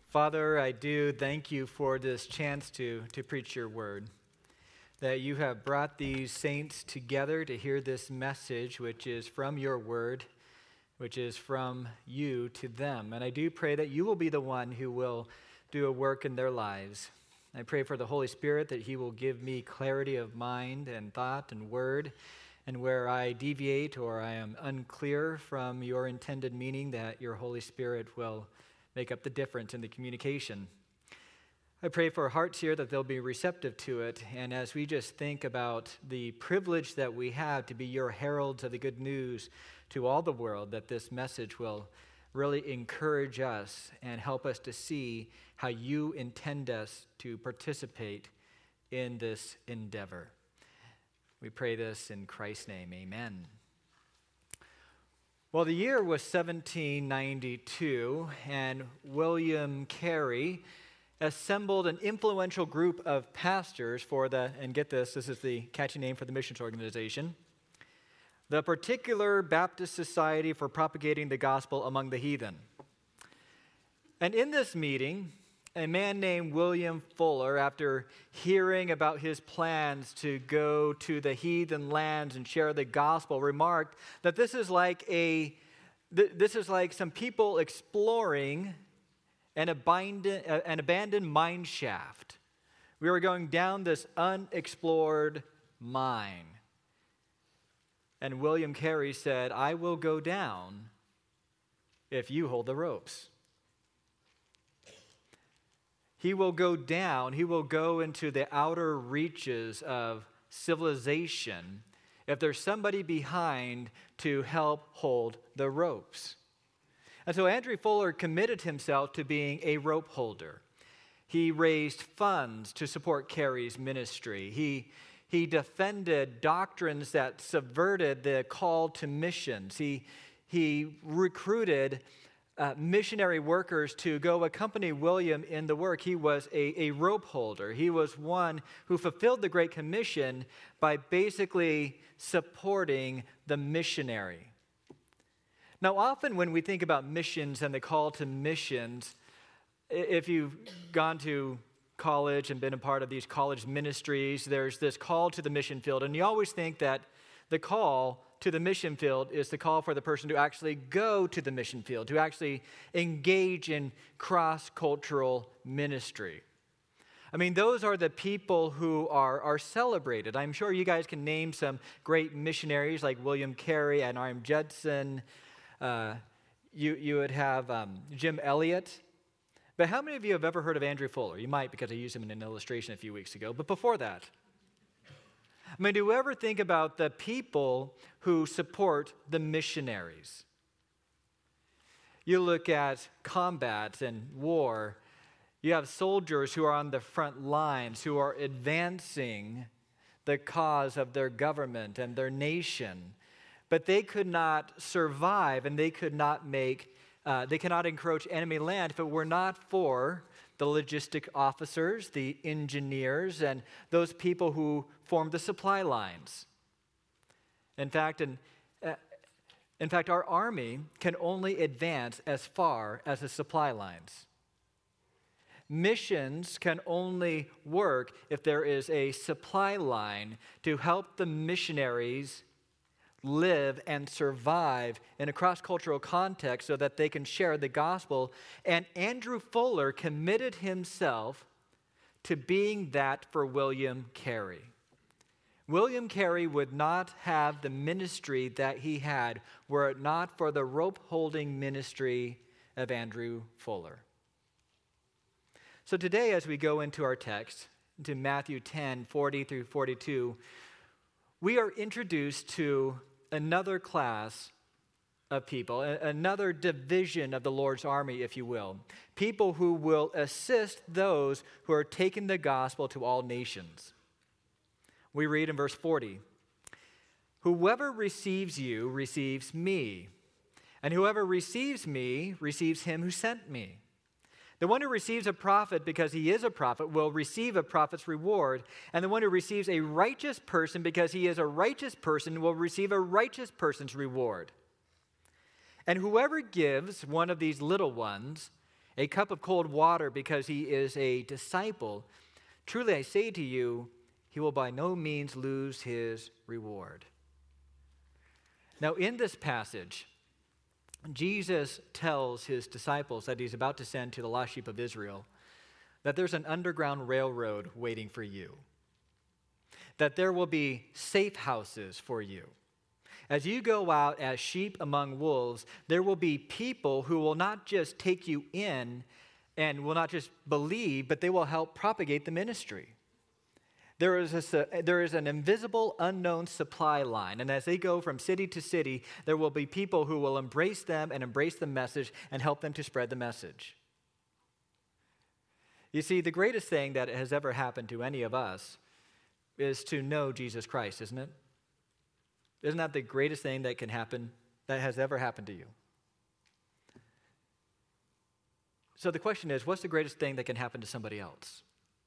Father, I do thank you for this chance to preach your word, that you have brought these saints together to hear this message, which is from your word, which is from you to them. And I do pray that you will be the one who will do a work in their lives. I pray for the Holy Spirit that he will give me clarity of mind and thought and word, and where I deviate or I am unclear from your intended meaning, that your Holy Spirit will make up the difference in the communication. I pray for hearts here that they'll be receptive to it, and as we just think about the privilege that we have to be your heralds of the good news to all the world, that this message will really encourage us and help us to see how you intend us to participate in this endeavor. We pray this in Christ's name, amen. Well, the year was 1792, and William Carey assembled an influential group of pastors for and get this is the catchy name for the missions organization, the Particular Baptist Society for Propagating the Gospel Among the Heathen. And in this meeting, a man named William Fuller, after hearing about his plans to go to the heathen lands and share the gospel, remarked that this is like some people exploring an abandoned mine shaft. We were going down this unexplored mine. And William Carey said, "I will go down if you hold the ropes." He will go down, he will go into the outer reaches of civilization if there's somebody behind to help hold the ropes. And so Andrew Fuller committed himself to being a rope holder. He raised funds to support Carey's ministry. He defended doctrines that subverted the call to missions. He recruited missionary workers to go accompany William in the work. He was a rope holder. He was one who fulfilled the Great Commission by basically supporting the missionary. Now, often when we think about missions and the call to missions, if you've gone to college and been a part of these college ministries, there's this call to the mission field, and you always think that the call to the mission field is the call for the person to actually go to the mission field, to actually engage in cross-cultural ministry. I mean, those are the people who are celebrated. I'm sure you guys can name some great missionaries like William Carey and R.M. Judson. You would have Jim Elliot. But how many of you have ever heard of Andrew Fuller? You might, because I used him in an illustration a few weeks ago. But before that, I mean, do you ever think about the people who support the missionaries? You look at combat and war. You have soldiers who are on the front lines, who are advancing the cause of their government and their nation. But they could not survive, and they cannot encroach enemy land if it were not for the logistic officers, the engineers, and those people who form the supply lines. In fact, our army can only advance as far as the supply lines. Missions can only work if there is a supply line to help the missionaries live and survive in a cross-cultural context so that they can share the gospel. And Andrew Fuller committed himself to being that for William Carey. William Carey would not have the ministry that he had were it not for the rope-holding ministry of Andrew Fuller. So today, as we go into our text, into Matthew 10, 40 through 42, we are introduced to another class of people, another division of the Lord's army, if you will. People who will assist those who are taking the gospel to all nations. We read in verse 40, "Whoever receives you receives me, and whoever receives me receives him who sent me. The one who receives a prophet because he is a prophet will receive a prophet's reward, and the one who receives a righteous person because he is a righteous person will receive a righteous person's reward. And whoever gives one of these little ones a cup of cold water because he is a disciple, truly I say to you, he will by no means lose his reward. Now, in this passage, Jesus tells his disciples that he's about to send to the lost sheep of Israel that there's an underground railroad waiting for you, that there will be safe houses for you. As you go out as sheep among wolves, there will be people who will not just take you in and will not just believe, but they will help propagate the ministry. There is an invisible, unknown supply line, and as they go from city to city, there will be people who will embrace them and embrace the message and help them to spread the message. You see, the greatest thing that has ever happened to any of us is to know Jesus Christ, isn't it? Isn't that the greatest thing that can happen, that has ever happened to you? So the question is, what's the greatest thing that can happen to somebody else?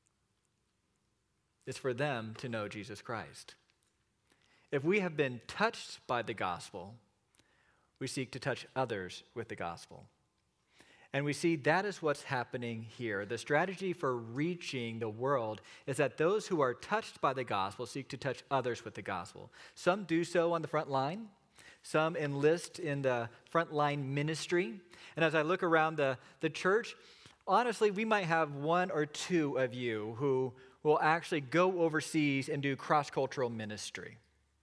It's for them to know Jesus Christ. If we have been touched by the gospel, we seek to touch others with the gospel. And we see that is what's happening here. The strategy for reaching the world is that those who are touched by the gospel seek to touch others with the gospel. Some do so on the front line. Some enlist in the frontline ministry. And as I look around the church, honestly, we might have one or two of you who will actually go overseas and do cross-cultural ministry.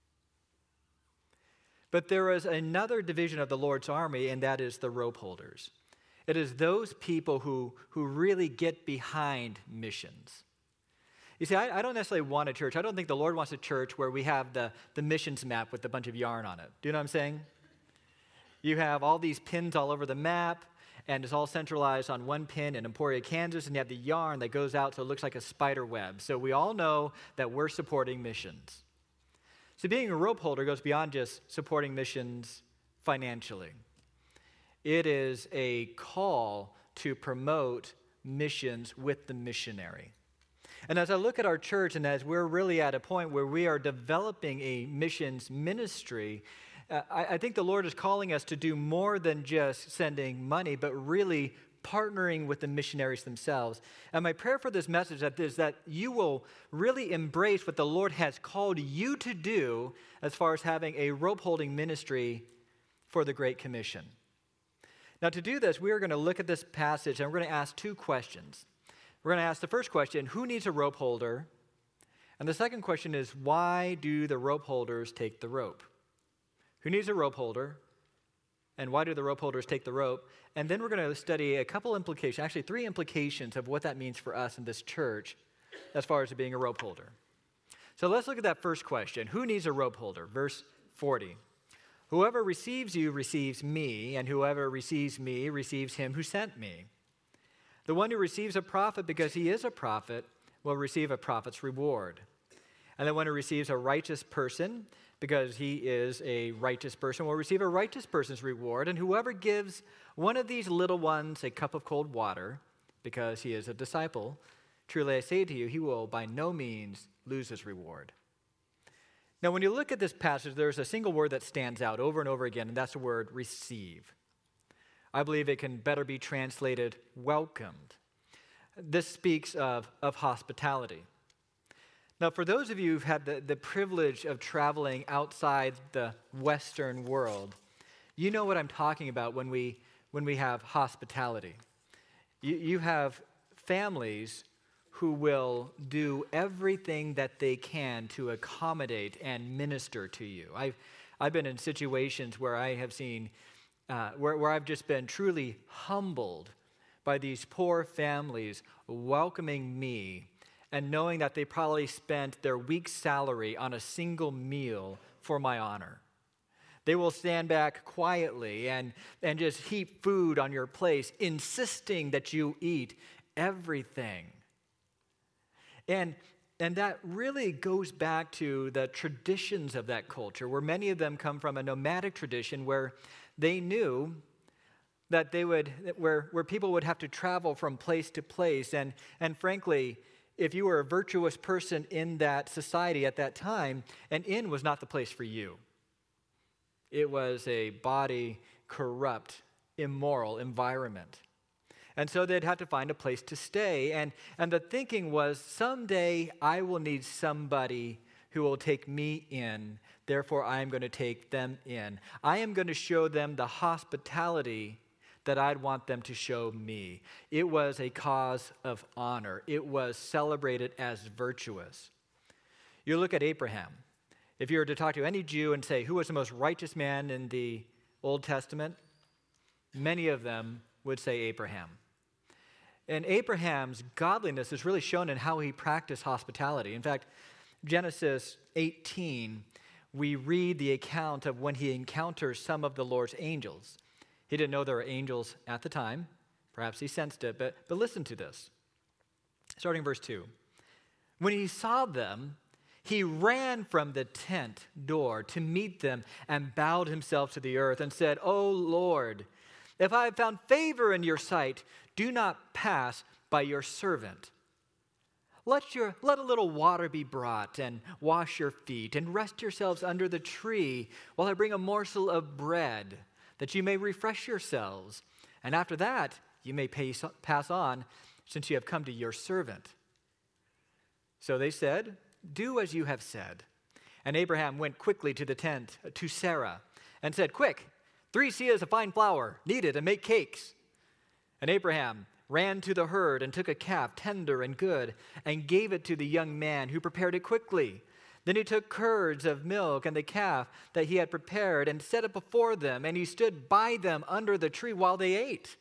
But there is another division of the Lord's army, and that is the rope holders. It is those people who really get behind missions. You see, I don't necessarily want a church. I don't think the Lord wants a church where we have the missions map with a bunch of yarn on it. Do you know what I'm saying? You have all these pins all over the map, and it's all centralized on one pin in Emporia, Kansas, and you have the yarn that goes out so it looks like a spider web. So we all know that we're supporting missions. So being a rope holder goes beyond just supporting missions financially. It is a call to promote missions with the missionary. And as I look at our church, and as we're really at a point where we are developing a missions ministry, I think the Lord is calling us to do more than just sending money, but really partnering with the missionaries themselves. And my prayer for this message is that you will really embrace what the Lord has called you to do as far as having a rope-holding ministry for the Great Commission. Now, to do this, we are going to look at this passage, and we're going to ask two questions. We're going to ask the first question, who needs a rope holder? And the second question is, why do the rope holders take the rope? Who needs a rope holder? And why do the rope holders take the rope? And then we're going to study a couple implications, actually 3 implications of what that means for us in this church as far as being a rope holder. So let's look at that first question. Who needs a rope holder? Verse 40. Whoever receives you receives me, and whoever receives me receives him who sent me. The one who receives a prophet because he is a prophet will receive a prophet's reward. And the one who receives a righteous person because he is a righteous person will receive a righteous person's reward. And whoever gives one of these little ones a cup of cold water because he is a disciple, truly I say to you, he will by no means lose his reward. Now, when you look at this passage, there's a single word that stands out over and over again, and that's the word receive. I believe it can better be translated welcomed. This speaks of hospitality. Now, for those of you who've had the privilege of traveling outside the Western world, you know what I'm talking about when we have hospitality. You have families who will do everything that they can to accommodate and minister to you. I've been in situations where I have seen, where I've just been truly humbled by these poor families welcoming me and knowing that they probably spent their week's salary on a single meal for my honor. They will stand back quietly and just heap food on your place, insisting that you eat everything. And that really goes back to the traditions of that culture, where many of them come from a nomadic tradition where they knew that where people would have to travel from place to place. And frankly, if you were a virtuous person in that society at that time, an inn was not the place for you. It was a body corrupt, immoral environment. And so they'd have to find a place to stay. And the thinking was, someday I will need somebody who will take me in. Therefore, I am going to take them in. I am going to show them the hospitality that I'd want them to show me. It was a cause of honor. It was celebrated as virtuous. You look at Abraham. If you were to talk to any Jew and say, who was the most righteous man in the Old Testament? Many of them would say Abraham. And Abraham's godliness is really shown in how he practiced hospitality. In fact, Genesis 18, we read the account of when he encounters some of the Lord's angels. He didn't know there were angels at the time. Perhaps he sensed it, but listen to this. Starting verse 2. When he saw them, he ran from the tent door to meet them and bowed himself to the earth and said, "O Lord, if I have found favor in your sight, do not pass by your servant. Let a little water be brought and wash your feet and rest yourselves under the tree while I bring a morsel of bread, that you may refresh yourselves. And after that, you may pass on, since you have come to your servant." So they said, "Do as you have said." And Abraham went quickly to the tent to Sarah and said, "Quick, 3 seahs of fine flour, knead it and make cakes." And Abraham ran to the herd and took a calf, tender and good, and gave it to the young man, who prepared it quickly. Then he took curds of milk and the calf that he had prepared and set it before them, and he stood by them under the tree while they ate.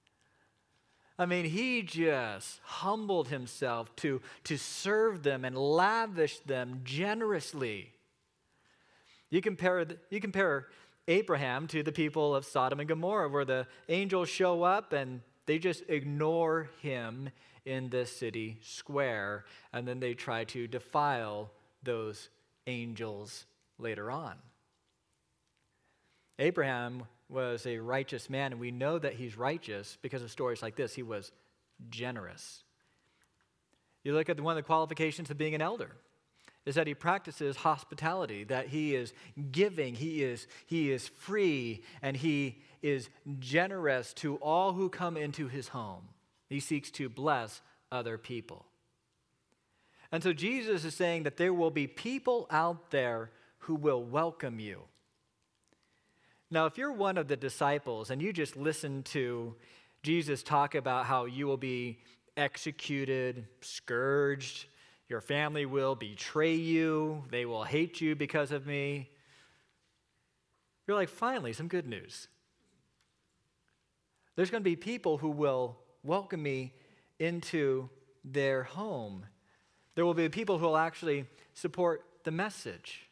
I mean, he just humbled himself to serve them and lavish them generously. You compare Abraham to the people of Sodom and Gomorrah, where the angels show up and they just ignore him in the city square, and then they try to defile those angels later on. Abraham was a righteous man, and we know that he's righteous because of stories like this. He was generous. You look at one of the qualifications of being an elder is that he practices hospitality, that he is giving, he is free, and he is generous to all who come into his home. He seeks to bless other people. And so Jesus is saying that there will be people out there who will welcome you. Now, if you're one of the disciples and you just listen to Jesus talk about how you will be executed, scourged, your family will betray you, they will hate you because of me, you're like, finally, some good news. There's going to be people who will welcome me into their home. There will be people who will actually support the message.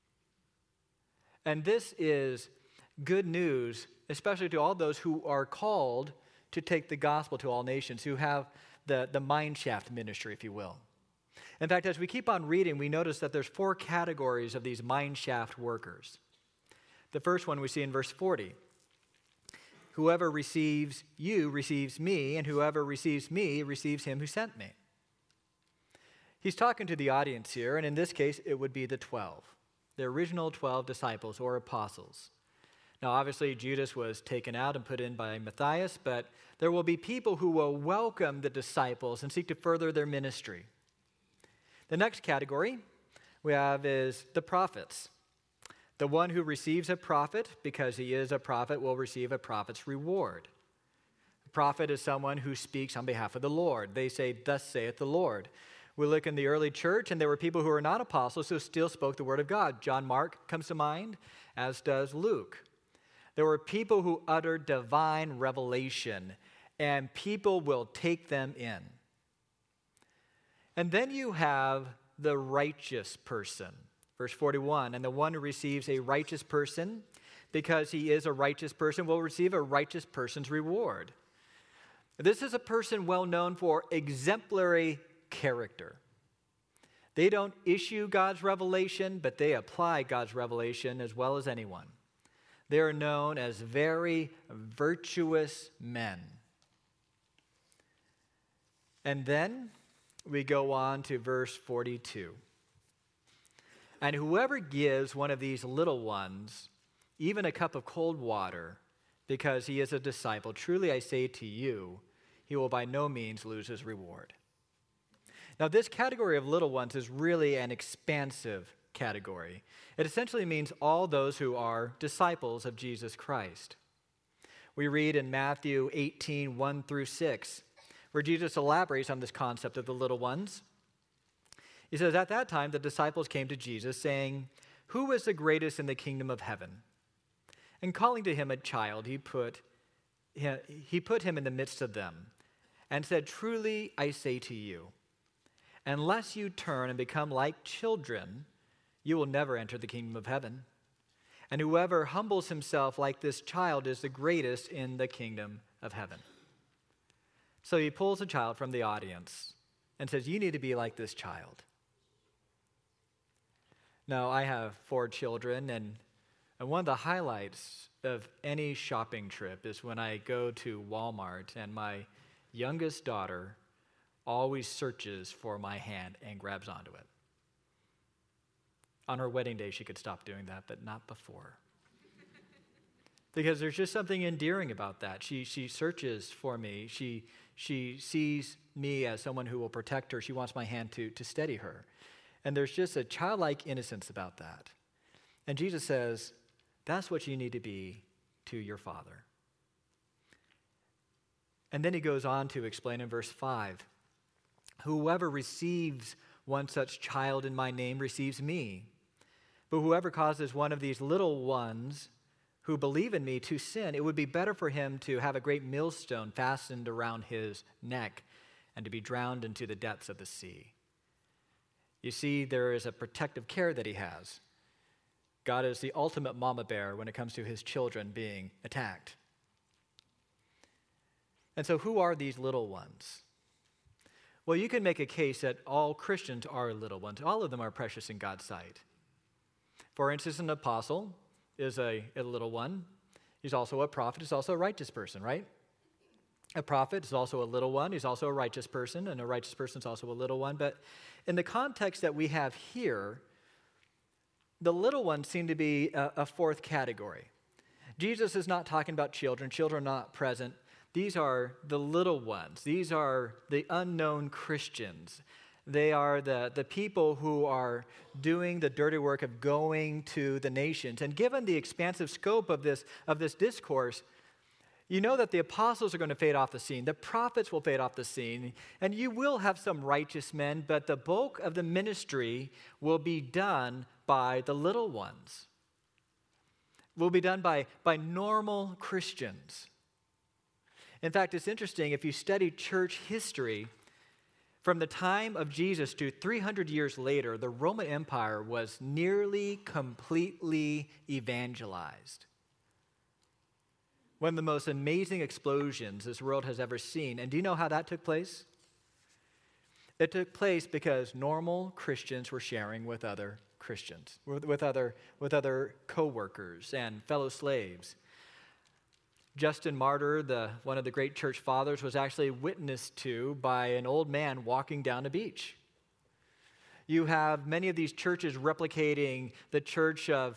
And this is good news, especially to all those who are called to take the gospel to all nations, who have the mine shaft ministry, if you will. In fact, as we keep on reading, we notice that there's 4 categories of these mine shaft workers. The first one we see in verse 40. Whoever receives you receives me, and whoever receives me receives him who sent me. He's talking to the audience here, and in this case, it would be the 12, the original 12 disciples or apostles. Now, obviously, Judas was taken out and put in by Matthias, but there will be people who will welcome the disciples and seek to further their ministry. The next category we have is the prophets. The one who receives a prophet, because he is a prophet, will receive a prophet's reward. A prophet is someone who speaks on behalf of the Lord. They say, "Thus saith the Lord." We look in the early church, and there were people who were not apostles who still spoke the word of God. John Mark comes to mind, as does Luke. There were people who uttered divine revelation, and people will take them in. And then you have the righteous person. Verse 41, and the one who receives a righteous person, because he is a righteous person, will receive a righteous person's reward. This is a person well known for exemplary character. They don't issue God's revelation, but they apply God's revelation as well as anyone. They are known as very virtuous men. And then we go on to verse 42. And whoever gives one of these little ones even a cup of cold water, because he is a disciple, truly I say to you, he will by no means lose his reward. Now, this category of little ones is really an expansive category. It essentially means all those who are disciples of Jesus Christ. We read in Matthew 18, 1 through 6, where Jesus elaborates on this concept of the little ones. He says, "At that time, the disciples came to Jesus, saying, 'Who is the greatest in the kingdom of heaven?' And calling to him a child, he put him in the midst of them, and said, 'Truly I say to you, unless you turn and become like children, you will never enter the kingdom of heaven. And whoever humbles himself like this child is the greatest in the kingdom of heaven.'" So he pulls a child from the audience and says, "You need to be like this child." Now, I have 4 children, and one of the highlights of any shopping trip is when I go to Walmart and my youngest daughter always searches for my hand and grabs onto it. On her wedding day, she could stop doing that, but not before. Because there's just something endearing about that. She searches for me. She sees me as someone who will protect her. She wants my hand to steady her. And there's just a childlike innocence about that. And Jesus says, that's what you need to be to your Father. And then he goes on to explain in verse 5, "Whoever receives one such child in my name receives me. But whoever causes one of these little ones who believe in me to sin, it would be better for him to have a great millstone fastened around his neck and to be drowned into the depths of the sea." You see, there is a protective care that he has. God is the ultimate mama bear when it comes to his children being attacked. And so who are these little ones? Well, you can make a case that all Christians are little ones. All of them are precious in God's sight. For instance, an apostle is a little one. He's also a prophet. He's also a righteous person, right? A prophet is also a little one. He's also a righteous person, and a righteous person is also a little one. But in the context that we have here, the little ones seem to be a fourth category. Jesus is not talking about children. Children are not present. These are the little ones. These are the unknown Christians. They are the people who are doing the dirty work of going to the nations. And given the expansive scope of this discourse, you know that the apostles are going to fade off the scene. The prophets will fade off the scene. And you will have some righteous men, but the bulk of the ministry will be done by the little ones. Will be done by normal Christians. In fact, it's interesting, if you study church history, from the time of Jesus to 300 years later, the Roman Empire was nearly completely evangelized. One of the most amazing explosions this world has ever seen. And do you know how that took place? It took place because normal Christians were sharing with other Christians, with other co-workers and fellow slaves. Justin Martyr, one of the great church fathers, was actually witnessed to by an old man walking down a beach. You have many of these churches replicating the church of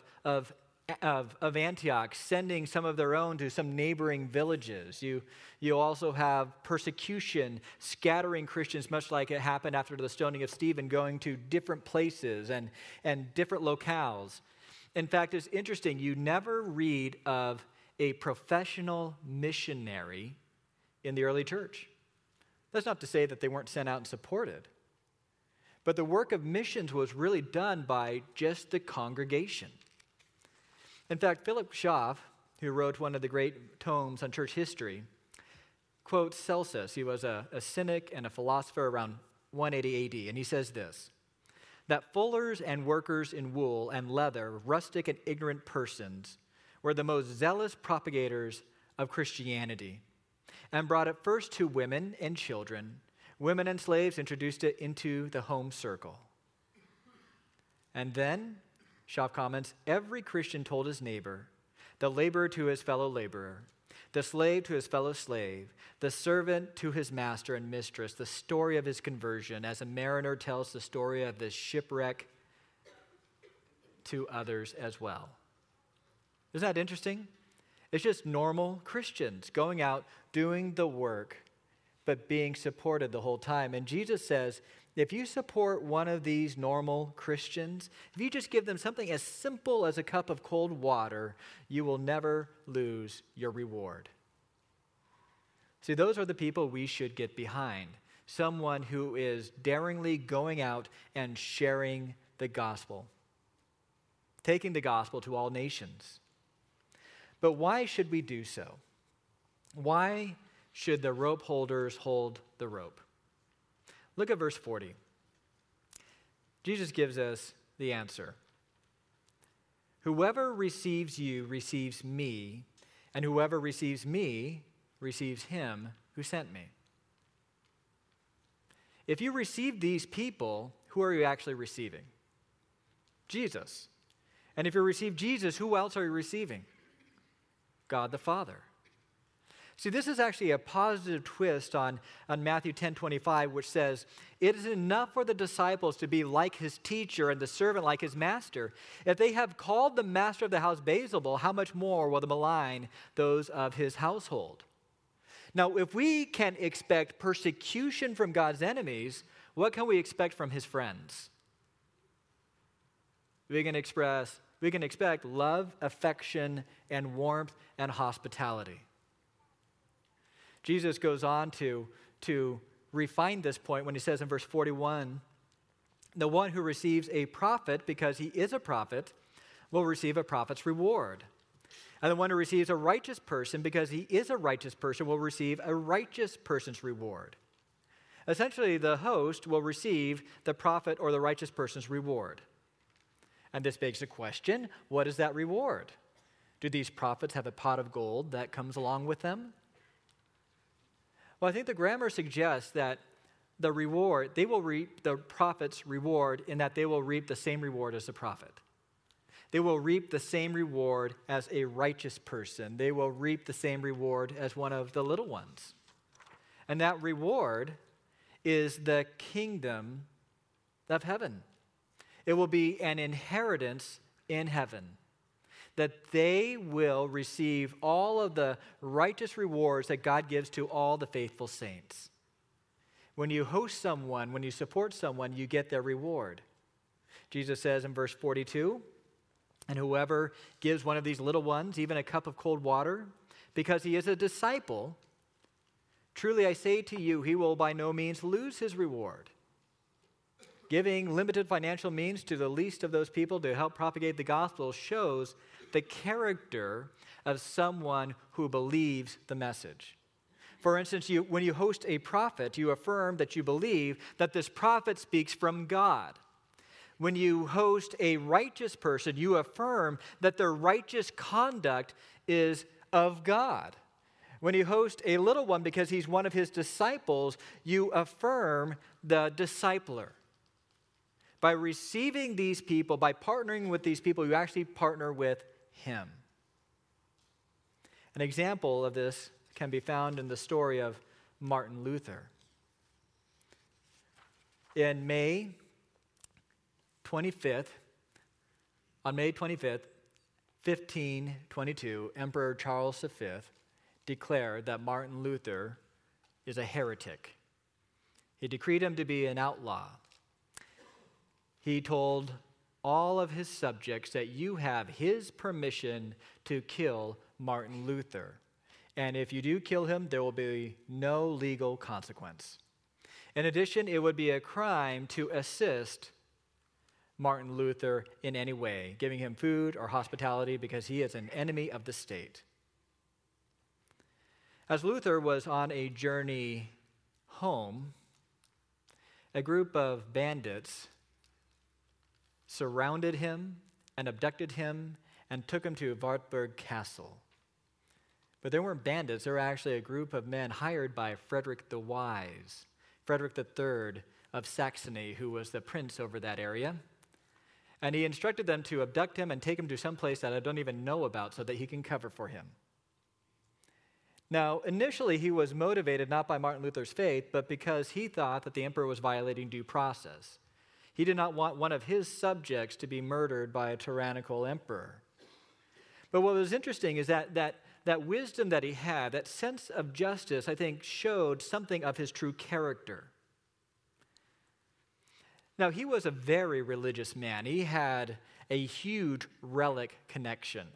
Antioch, sending some of their own to some neighboring villages. You also have persecution, scattering Christians, much like it happened after the stoning of Stephen, going to different places and different locales. In fact, it's interesting, you never read of a professional missionary in the early church. That's not to say that they weren't sent out and supported, but the work of missions was really done by just the congregation. In fact, Philip Schaff, who wrote one of the great tomes on church history, quotes Celsus. He was a cynic and a philosopher around 180 AD, and he says this, that fullers and workers in wool and leather, rustic and ignorant persons, were the most zealous propagators of Christianity and brought it first to women and children. Women and slaves introduced it into the home circle. And then, Schaff comments, every Christian told his neighbor, the laborer to his fellow laborer, the slave to his fellow slave, the servant to his master and mistress, the story of his conversion, as a mariner tells the story of his shipwreck to others as well. Isn't that interesting? It's just normal Christians going out, doing the work, but being supported the whole time. And Jesus says, if you support one of these normal Christians, if you just give them something as simple as a cup of cold water, you will never lose your reward. See, those are the people we should get behind. Someone who is daringly going out and sharing the gospel, taking the gospel to all nations. But why should we do so? Why should the rope holders hold the rope? Look at verse 40. Jesus gives us the answer. Whoever receives you receives me, and whoever receives me receives him who sent me. If you receive these people, who are you actually receiving? Jesus. And if you receive Jesus, who else are you receiving? God the Father. See, this is actually a positive twist on Matthew 10:25, which says, it is enough for the disciples to be like his teacher and the servant like his master. If they have called the master of the house Beelzebul, how much more will they malign those of his household? Now, if we can expect persecution from God's enemies, what can we expect from his friends? We can expect love, affection, and warmth and hospitality. Jesus goes on to refine this point when he says in verse 41, the one who receives a prophet because he is a prophet will receive a prophet's reward. And the one who receives a righteous person because he is a righteous person will receive a righteous person's reward. Essentially, the host will receive the prophet or the righteous person's reward. And this begs the question, what is that reward? Do these prophets have a pot of gold that comes along with them? Well, I think the grammar suggests that the reward, they will reap the prophet's reward in that they will reap the same reward as the prophet. They will reap the same reward as a righteous person. They will reap the same reward as one of the little ones. And that reward is the kingdom of heaven. It will be an inheritance in heaven, that they will receive all of the righteous rewards that God gives to all the faithful saints. When you host someone, when you support someone, you get their reward. Jesus says in verse 42, and whoever gives one of these little ones even a cup of cold water, because he is a disciple, truly I say to you, he will by no means lose his reward. Giving limited financial means to the least of those people to help propagate the gospel shows the character of someone who believes the message. For instance, when you host a prophet, you affirm that you believe that this prophet speaks from God. When you host a righteous person, you affirm that their righteous conduct is of God. When you host a little one because he's one of his disciples, you affirm the discipler. By receiving these people, by partnering with these people, you actually partner with him. An example of this can be found in the story of Martin Luther. On May 25th, 1522, Emperor Charles V declared that Martin Luther is a heretic. He decreed him to be an outlaw. He told all of his subjects that you have his permission to kill Martin Luther. And if you do kill him, there will be no legal consequence. In addition, it would be a crime to assist Martin Luther in any way, giving him food or hospitality because he is an enemy of the state. As Luther was on a journey home, a group of bandits surrounded him and abducted him and took him to Wartburg Castle. But they weren't bandits, they were actually a group of men hired by Frederick the Wise, Frederick III of Saxony, who was the prince over that area. And he instructed them to abduct him and take him to some place that I don't even know about so that he can cover for him. Now, initially he was motivated not by Martin Luther's faith, but because he thought that the emperor was violating due process. He did not want one of his subjects to be murdered by a tyrannical emperor. But what was interesting is that that wisdom that he had, that sense of justice, I think, showed something of his true character. Now, he was a very religious man. He had a huge relic collection.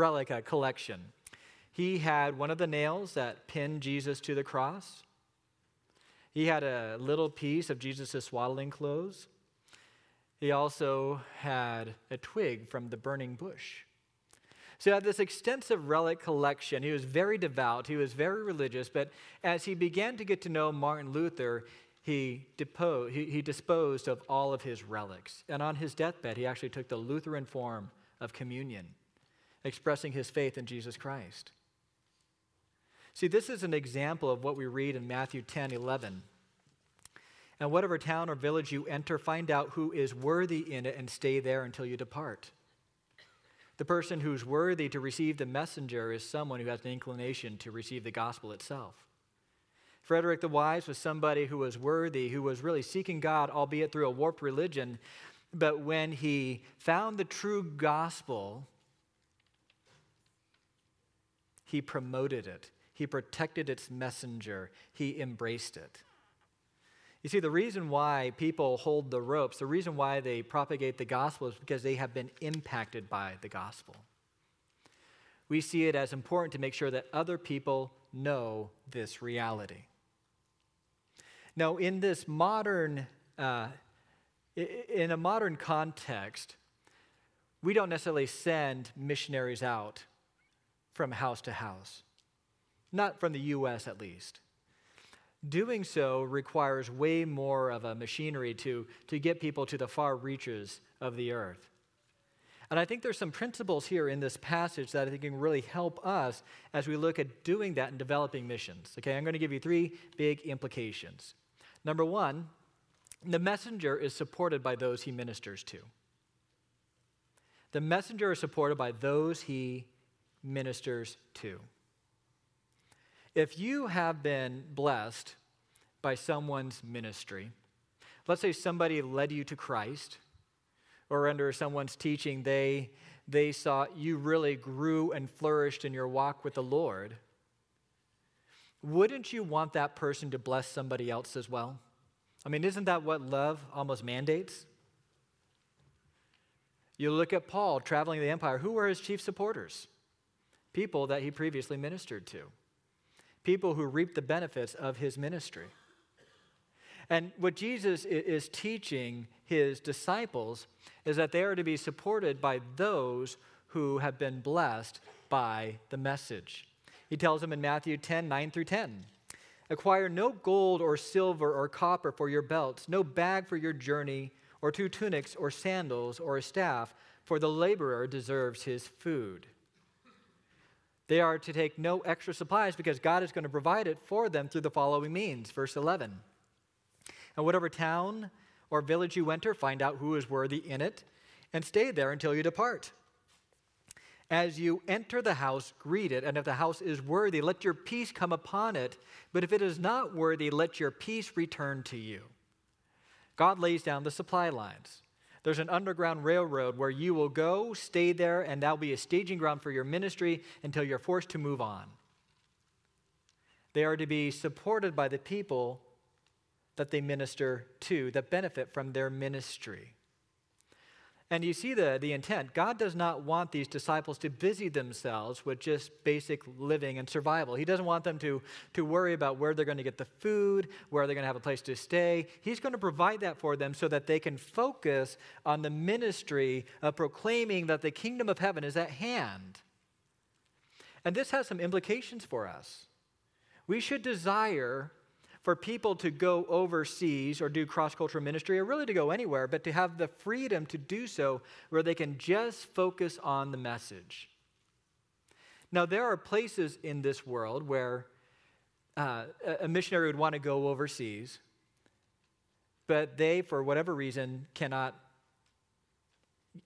He had one of the nails that pinned Jesus to the cross. He had a little piece of Jesus' swaddling clothes. He also had a twig from the burning bush. So he had this extensive relic collection. He was very devout. He was very religious. But as he began to get to know Martin Luther, he disposed of all of his relics. And on his deathbed, he actually took the Lutheran form of communion, expressing his faith in Jesus Christ. See, this is an example of what we read in Matthew 10:11. And whatever town or village you enter, find out who is worthy in it and stay there until you depart. The person who's worthy to receive the messenger is someone who has an inclination to receive the gospel itself. Frederick the Wise was somebody who was worthy, who was really seeking God, albeit through a warped religion. But when he found the true gospel, he promoted it. He protected its messenger. He embraced it. You see, the reason why people hold the ropes, the reason why they propagate the gospel is because they have been impacted by the gospel. We see it as important to make sure that other people know this reality. Now, in this modern, in a modern context, we don't necessarily send missionaries out from house to house, not from the U.S. at least. Doing so requires way more of a machinery to get people to the far reaches of the earth. And I think there's some principles here in this passage that I think can really help us as we look at doing that and developing missions. Okay, I'm going to give you 3 big implications. Number 1, the messenger is supported by those he ministers to. The messenger is supported by those he ministers to. If you have been blessed by someone's ministry, let's say somebody led you to Christ, or under someone's teaching, they saw you really grew and flourished in your walk with the Lord, wouldn't you want that person to bless somebody else as well? I mean, isn't that what love almost mandates? You look at Paul traveling the empire. Who were his chief supporters? People that he previously ministered to. People who reaped the benefits of his ministry. And what Jesus is teaching his disciples is that they are to be supported by those who have been blessed by the message. He tells them in Matthew 10:9-10, acquire no gold or silver or copper for your belts, no bag for your journey, or 2 tunics or sandals or a staff, for the laborer deserves his food. They are to take no extra supplies because God is going to provide it for them through the following means. Verse 11. And whatever town or village you enter, find out who is worthy in it, and stay there until you depart. As you enter the house, greet it, and if the house is worthy, let your peace come upon it. But if it is not worthy, let your peace return to you. God lays down the supply lines. There's an underground railroad where you will go, stay there, and that'll be a staging ground for your ministry until you're forced to move on. They are to be supported by the people that they minister to, that benefit from their ministry. And you see the intent. God does not want these disciples to busy themselves with just basic living and survival. He doesn't want them to worry about where they're going to get the food, where they're going to have a place to stay. He's going to provide that for them so that they can focus on the ministry of proclaiming that the kingdom of heaven is at hand. And this has some implications for us. We should desire for people to go overseas or do cross-cultural ministry, or really to go anywhere, but to have the freedom to do so where they can just focus on the message. Now, there are places in this world where a missionary would want to go overseas, but they, for whatever reason, cannot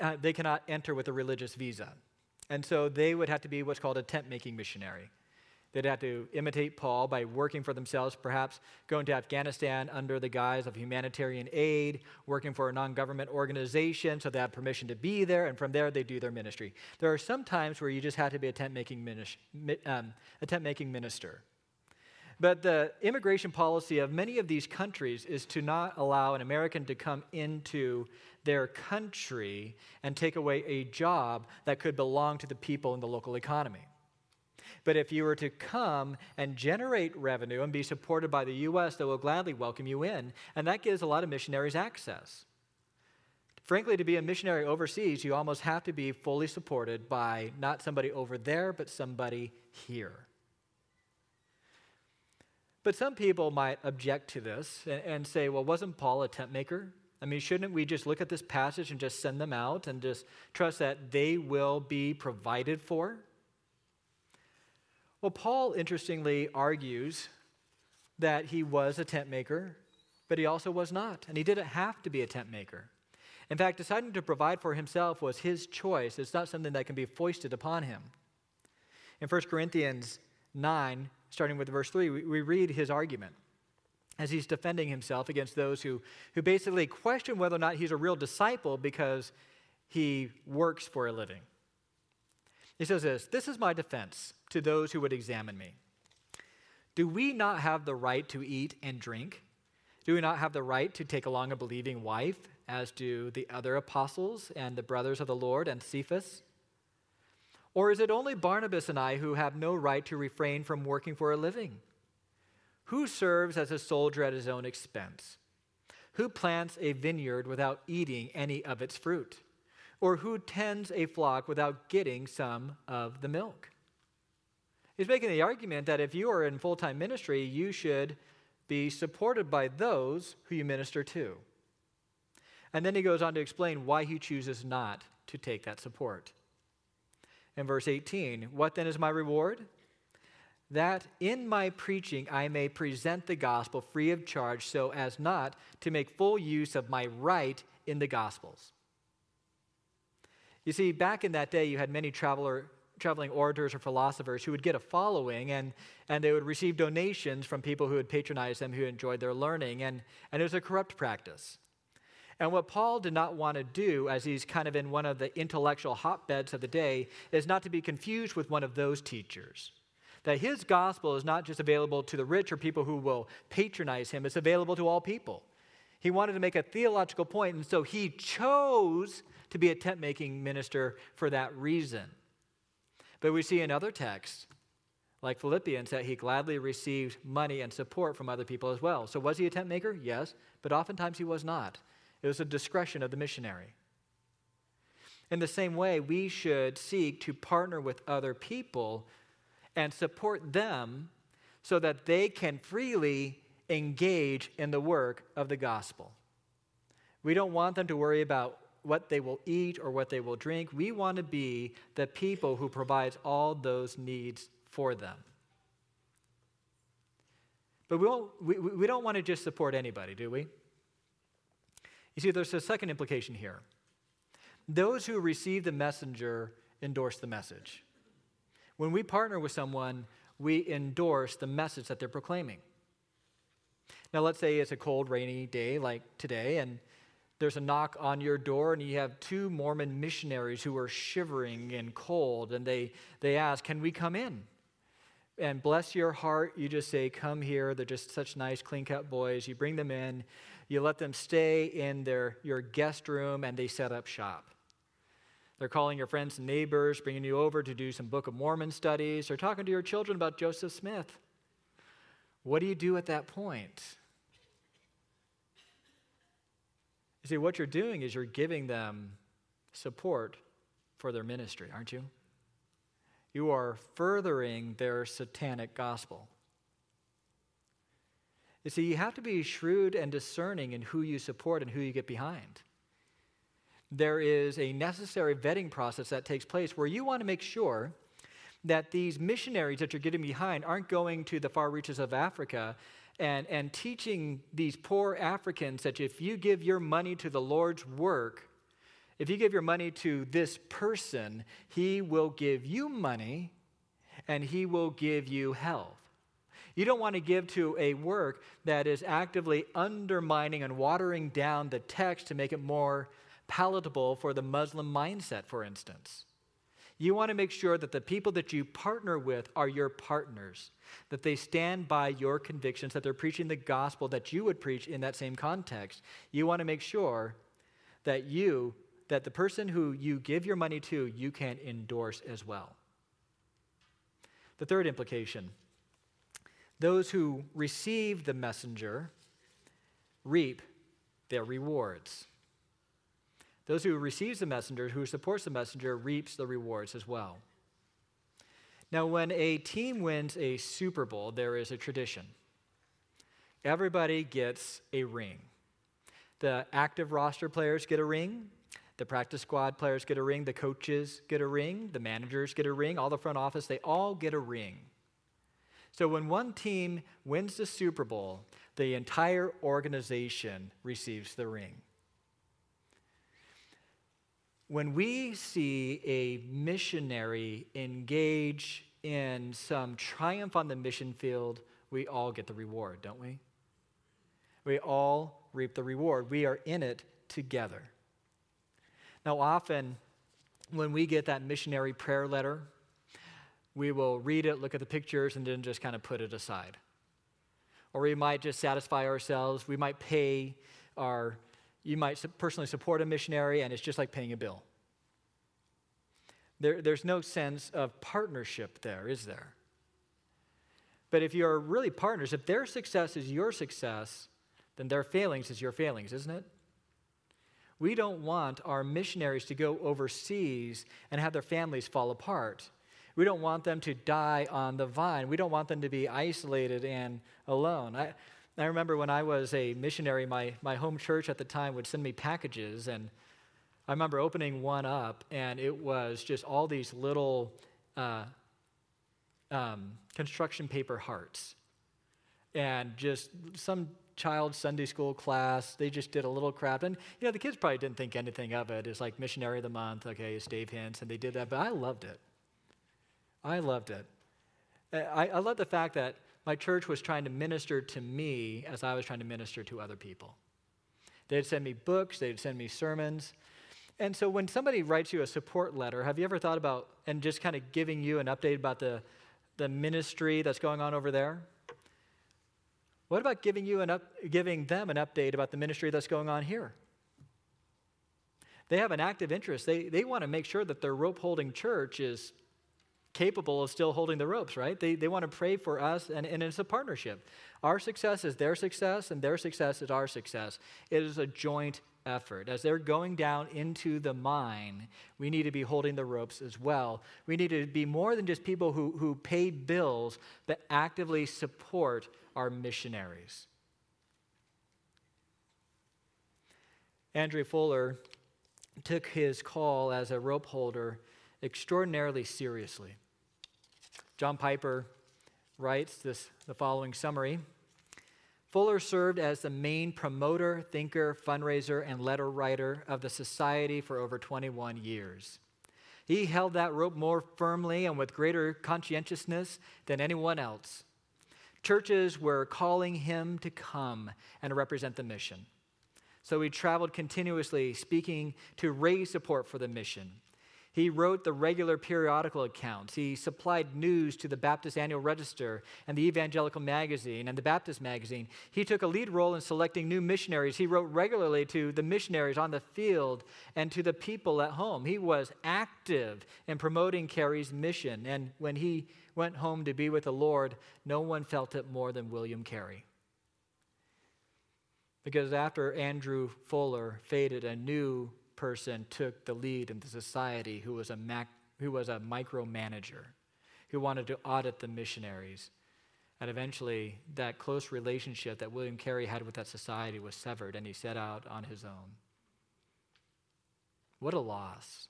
enter with a religious visa. And so they would have to be what's called a tent-making missionary. They'd have to imitate Paul by working for themselves, perhaps going to Afghanistan under the guise of humanitarian aid, working for a non-government organization so they have permission to be there, and from there they do their ministry. There are some times where you just have to be a tent-making minister. But the immigration policy of many of these countries is to not allow an American to come into their country and take away a job that could belong to the people in the local economy. But if you were to come and generate revenue and be supported by the U.S., they will gladly welcome you in, and that gives a lot of missionaries access. Frankly, to be a missionary overseas, you almost have to be fully supported by not somebody over there, but somebody here. But some people might object to this and say, well, wasn't Paul a tent maker? I mean, shouldn't we just look at this passage and just send them out and just trust that they will be provided for? Well, Paul, interestingly, argues that he was a tent maker, but he also was not, and he didn't have to be a tent maker. In fact, deciding to provide for himself was his choice. It's not something that can be foisted upon him. In 1 Corinthians 9, starting with verse 3, we read his argument as he's defending himself against those who basically question whether or not he's a real disciple because he works for a living. He says this is my defense to those who would examine me. Do we not have the right to eat and drink? Do we not have the right to take along a believing wife, as do the other apostles and the brothers of the Lord and Cephas? Or is it only Barnabas and I who have no right to refrain from working for a living? Who serves as a soldier at his own expense? Who plants a vineyard without eating any of its fruit? Or who tends a flock without getting some of the milk? He's making the argument that if you are in full-time ministry, you should be supported by those who you minister to. And then he goes on to explain why he chooses not to take that support. In verse 18, what then is my reward? That in my preaching I may present the gospel free of charge so as not to make full use of my right in the gospels. You see, back in that day, you had many traveling orators or philosophers who would get a following, and they would receive donations from people who would patronize them, who enjoyed their learning, and it was a corrupt practice. And what Paul did not want to do, as he's kind of in one of the intellectual hotbeds of the day, is not to be confused with one of those teachers. That his gospel is not just available to the rich or people who will patronize him, it's available to all people. He wanted to make a theological point, and so he chose to be a tent-making minister for that reason. But we see in other texts, like Philippians, that he gladly received money and support from other people as well. So was he a tent maker? Yes, but oftentimes he was not. It was a discretion of the missionary. In the same way, we should seek to partner with other people and support them so that they can freely engage in the work of the gospel. We don't want them to worry about what they will eat or what they will drink. We want to be the people who provides all those needs for them. But we don't want to just support anybody, do we? You see, there's a second implication here. Those who receive the messenger endorse the message. When we partner with someone, we endorse the message that they're proclaiming. Now, let's say it's a cold, rainy day like today, and there's a knock on your door, and you have two Mormon missionaries who are shivering and cold, and they ask, can we come in? And bless your heart, you just say, come here. They're just such nice, clean-cut boys. You bring them in. You let them stay in your guest room, and they set up shop. They're calling your friends and neighbors, bringing you over to do some Book of Mormon studies. They're talking to your children about Joseph Smith. What do you do at that point? You see, what you're doing is you're giving them support for their ministry, aren't you? You are furthering their satanic gospel. You see, you have to be shrewd and discerning in who you support and who you get behind. There is a necessary vetting process that takes place where you want to make sure that these missionaries that you're getting behind aren't going to the far reaches of Africa and teaching these poor Africans that if you give your money to the Lord's work, if you give your money to this person, he will give you money, and he will give you health. You don't want to give to a work that is actively undermining and watering down the text to make it more palatable for the Muslim mindset, for instance. You want to make sure that the people that you partner with are your partners, that they stand by your convictions, that they're preaching the gospel that you would preach in that same context. You want to make sure that the person who you give your money to, you can endorse as well. The third implication, those who receive the messenger reap their rewards. Those who receives the messenger, who supports the messenger, reaps the rewards as well. Now, when a team wins a Super Bowl, there is a tradition. Everybody gets a ring. The active roster players get a ring. The practice squad players get a ring. The coaches get a ring. The managers get a ring. All the front office, they all get a ring. So when one team wins the Super Bowl, the entire organization receives the ring. When we see a missionary engage in some triumph on the mission field, we all get the reward, don't we? We all reap the reward. We are in it together. Now, often when we get that missionary prayer letter, we will read it, look at the pictures, and then just kind of put it aside. Or we might just satisfy ourselves. We might you might personally support a missionary, and it's just like paying a bill. There's no sense of partnership there, is there? But if you're really partners, if their success is your success, then their failings is your failings, isn't it? We don't want our missionaries to go overseas and have their families fall apart. We don't want them to die on the vine. We don't want them to be isolated and alone. I remember when I was a missionary, my home church at the time would send me packages, and I remember opening one up, and it was just all these little construction paper hearts. And just some child's Sunday school class, they just did a little crap. And, the kids probably didn't think anything of it. It's like Missionary of the Month, okay, it's Dave Hintz, and they did that, but I loved it. I loved it. I love the fact that my church was trying to minister to me as I was trying to minister to other people. They'd send me books, they'd send me sermons. And so when somebody writes you a support letter, have you ever thought about, and just kind of giving you an update about the ministry that's going on over there? What about giving them an update about the ministry that's going on here? They have an active interest. They want to make sure that their rope-holding church is capable of still holding the ropes, right? They want to pray for us, and it's a partnership. Our success is their success, and their success is our success. It is a joint effort. As they're going down into the mine, we need to be holding the ropes as well. We need to be more than just people who pay bills, but actively support our missionaries. Andrew Fuller took his call as a rope holder extraordinarily seriously. John Piper writes the following summary. Fuller served as the main promoter, thinker, fundraiser, and letter writer of the society for over 21 years. He held that rope more firmly and with greater conscientiousness than anyone else. Churches were calling him to come and represent the mission. So he traveled continuously, speaking to raise support for the mission. He wrote the regular periodical accounts. He supplied news to the Baptist Annual Register and the Evangelical Magazine and the Baptist Magazine. He took a lead role in selecting new missionaries. He wrote regularly to the missionaries on the field and to the people at home. He was active in promoting Carey's mission. And when he went home to be with the Lord, no one felt it more than William Carey. Because after Andrew Fuller faded, a new person took the lead in the society who was a micromanager, who wanted to audit the missionaries. And eventually, that close relationship that William Carey had with that society was severed, and he set out on his own. What a loss.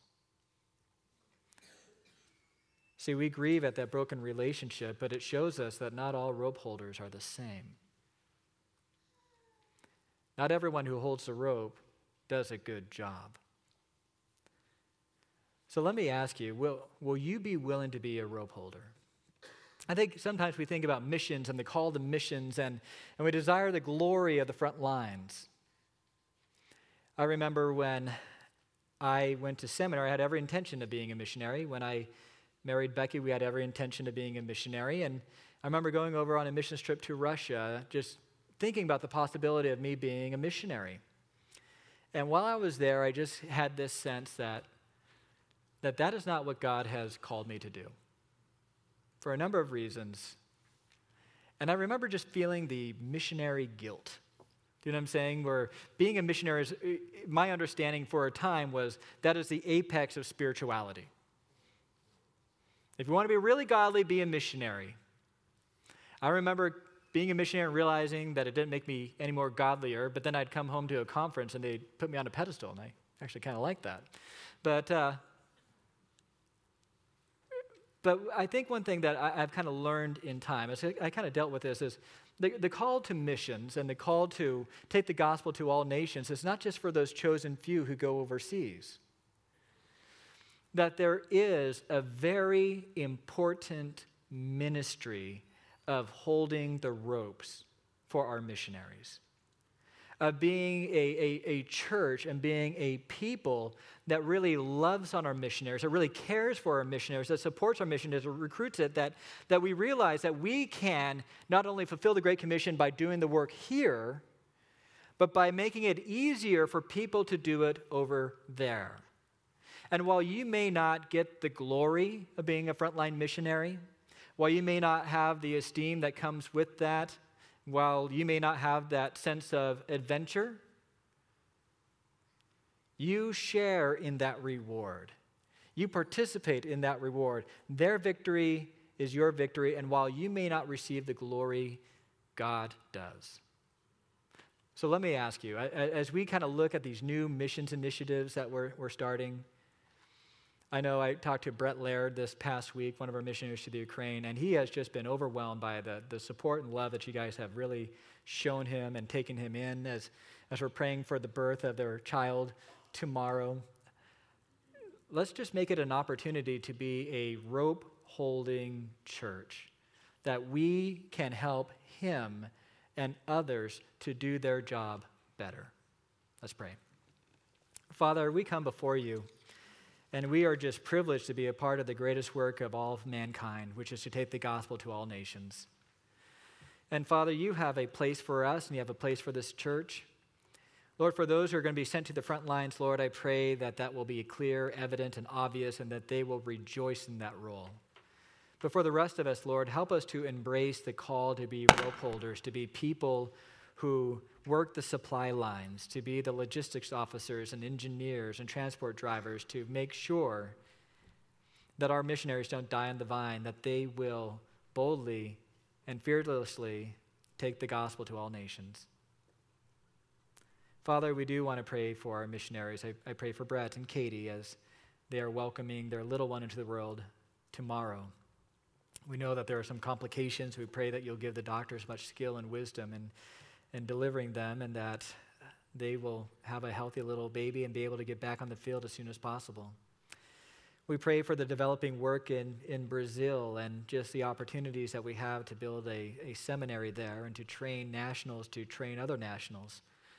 See, we grieve at that broken relationship, but it shows us that not all rope holders are the same. Not everyone who holds the rope does a good job. So let me ask you, will you be willing to be a rope holder? I think sometimes we think about missions and the call to missions, and we desire the glory of the front lines. I remember when I went to seminary, I had every intention of being a missionary. When I married Becky, we had every intention of being a missionary. And I remember going over on a missions trip to Russia, just thinking about the possibility of me being a missionary. And while I was there, I just had this sense that is not what God has called me to do, for a number of reasons. And I remember just feeling the missionary guilt. Do you know what I'm saying? Where being a missionary, is, my understanding for a time was that is the apex of spirituality. If you want to be really godly, be a missionary. I remember being a missionary and realizing that it didn't make me any more godlier, but then I'd come home to a conference and they'd put me on a pedestal, and I actually kind of liked that. But I think one thing that I've kind of learned in time, as I kind of dealt with this, is the call to missions and the call to take the gospel to all nations is not just for those chosen few who go overseas. That there is a very important ministry of holding the ropes for our missionaries, of being a church and being a people that really loves on our missionaries, that really cares for our missionaries, that supports our missionaries, that recruits it, that we realize that we can not only fulfill the Great Commission by doing the work here, but by making it easier for people to do it over there. And while you may not get the glory of being a frontline missionary, while you may not have the esteem that comes with that, while you may not have that sense of adventure, you share in that reward. You participate in that reward. Their victory is your victory, and while you may not receive the glory, God does. So let me ask you, as we kind of look at these new missions initiatives that we're starting, I know I talked to Brett Laird this past week, one of our missionaries to the Ukraine, and he has just been overwhelmed by the support and love that you guys have really shown him and taken him in as we're praying for the birth of their child tomorrow. Let's just make it an opportunity to be a rope-holding church, that we can help him and others to do their job better. Let's pray. Father, we come before you, and we are just privileged to be a part of the greatest work of all of mankind, which is to take the gospel to all nations. And Father, you have a place for us, and you have a place for this church. Lord, for those who are going to be sent to the front lines, Lord, I pray that that will be clear, evident, and obvious, and that they will rejoice in that role. But for the rest of us, Lord, help us to embrace the call to be rope holders, to be people who work the supply lines, to be the logistics officers and engineers and transport drivers, to make sure that our missionaries don't die on the vine, that they will boldly and fearlessly take the gospel to all nations. Father, we do want to pray for our missionaries. I pray for Brett and Katie as they are welcoming their little one into the world tomorrow. We know that there are some complications. We pray that you'll give the doctors much skill and wisdom in delivering them, and that they will have a healthy little baby and be able to get back on the field as soon as possible. We pray for the developing work in Brazil and just the opportunities that we have to build a seminary there and to train nationals to train other nationals.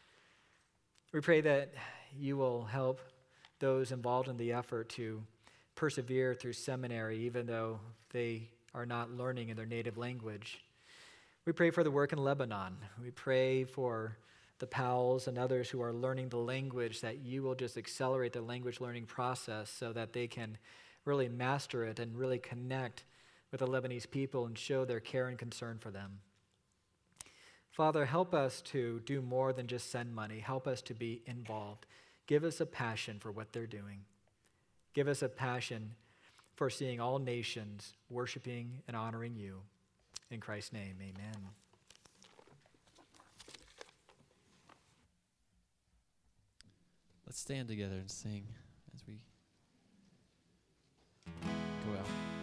We pray that you will help those involved in the effort to persevere through seminary, even though they are not learning in their native language. We pray for the work in Lebanon. We pray for the PALs and others who are learning the language, that you will just accelerate the language learning process so that they can really master it and really connect with the Lebanese people and show their care and concern for them. Father, help us to do more than just send money. Help us to be involved. Give us a passion for what they're doing. Give us a passion for seeing all nations worshiping and honoring you. In Christ's name, amen. Let's stand together and sing as we go out.